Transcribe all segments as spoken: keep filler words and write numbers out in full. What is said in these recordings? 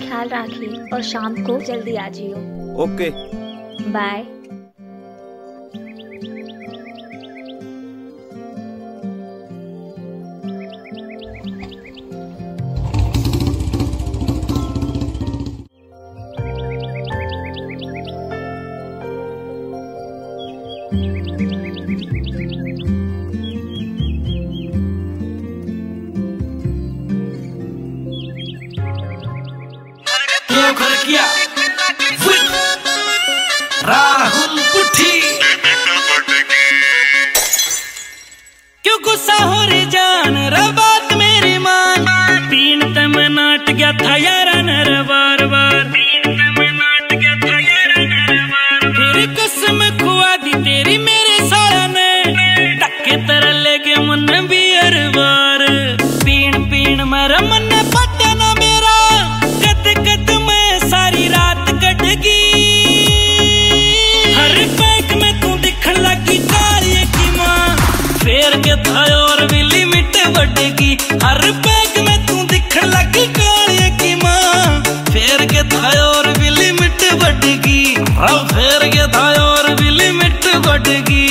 ख्याल रखिए और शाम को जल्दी आ जियो। Okay bye. किया राहुल पुठी क्यों गुस्सा हो रे जान रे बात मेरी मान पीन तम नाट गया था यारा नर बार बार पीन तम नाट गया था यारा नर बार फिर कसम खुआ दी तेरी मेरे साया ने टक्के तरह लेके मन भी हर बार पीन पीन मेरा मन पट्टा ना मेरा कद कद में सारी रात कटगी हर पैक में तू दिखन लगी कालिए की माँ फेर के था और भी लिमिट बढ़ेगी हर पैक में तू दिखन लगी कालिए की माँ फेर के था और भी लिमिट बढ़ेगी अब फेर के था और भी लिमिट बढ़ेगी।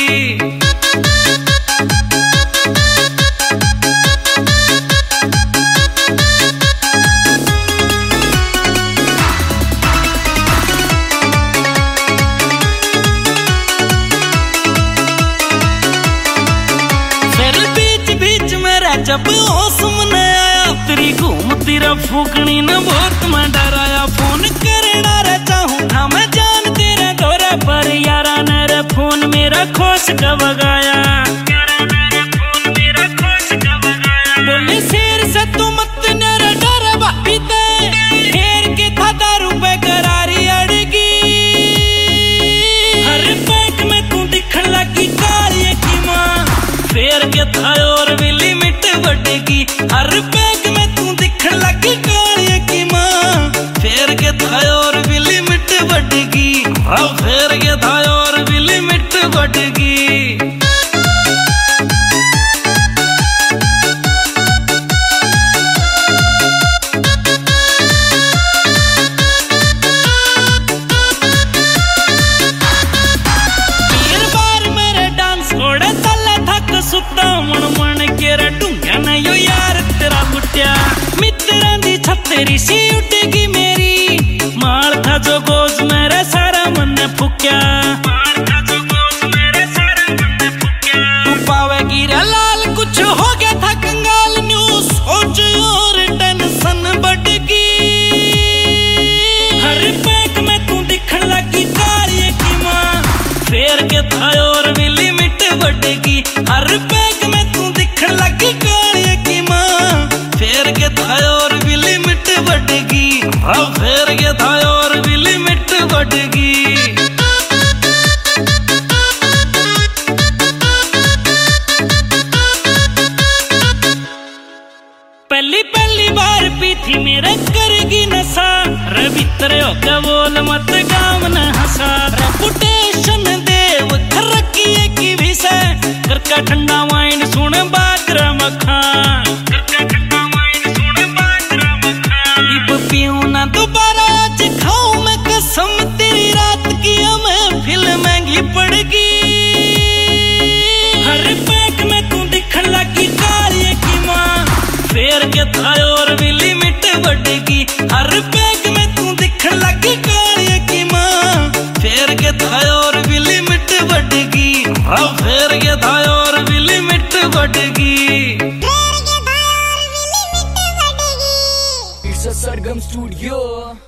जब होश में आया तेरी घूम तेरा फूकनी न बहुत मैं डराया फोन करना रहता हूँ ना मैं जान तेरा दौरा पर यारा मेरा फोन मेरा खोस कब गया बोले शेर से तू मत मेरा डर भाभी दे फेर के था दारू पे करारी अड़गी हर पैक में तू दिखन लगी कालिए की माँ फेर के था और भी लिमिट बढ़ेगी हर पैक में तू दिखन लगी कालिए की माँ फेर के था और भी लिमिट बढ़ेगी अब फेर के था और भी लिमिट बढ़ेगी। सुता मन मन के ढूंगा न यो यार तेरा बुटिया मित्रा दी छतरी सी उठेगी मेरी माल था जो गोज मेरा सारा मन फुक्या तू पावेगी रे लाल कुछ हो गया था कंगाल न्यूज सोच और टेंशन बढ़गी हर पैक में तू दिखन लगी कालिए की माँ फेर के था और भी लिमिट बढ़ेगी हर पैक में तू दिखन लगी कालिए की माँ फेर के था और भी लिमिट बढ़ेगी अब फेर के था और भी लिमिट बढ़ेगी। पहली पहली बार पी थी मेरे करेगी नशा रे भीतर होकर बोल मत गाँव न हंसा रेपुटेशन देव तरक्की की भी से करका ठंडा वाइन सुन बाजरा मखान करका ठंडा वाइन सुन बाजरा मखान इब पीऊं ना दोबारा आज खाऊं मैं कसम तेरी रात की हमें फिल्म महंगी पड़ेगी हर पैक में तू दिखन लगी कालिए की माँ फेर के था और भी लिमिट बढ़ेगी हर पैक में तू दिखन लगी कालिए की माँ फेर के था और भी लिमिट बढ़ेगी अब फेर के था और भी लिमिट बढ़ेगी। It's a Sargam Studio.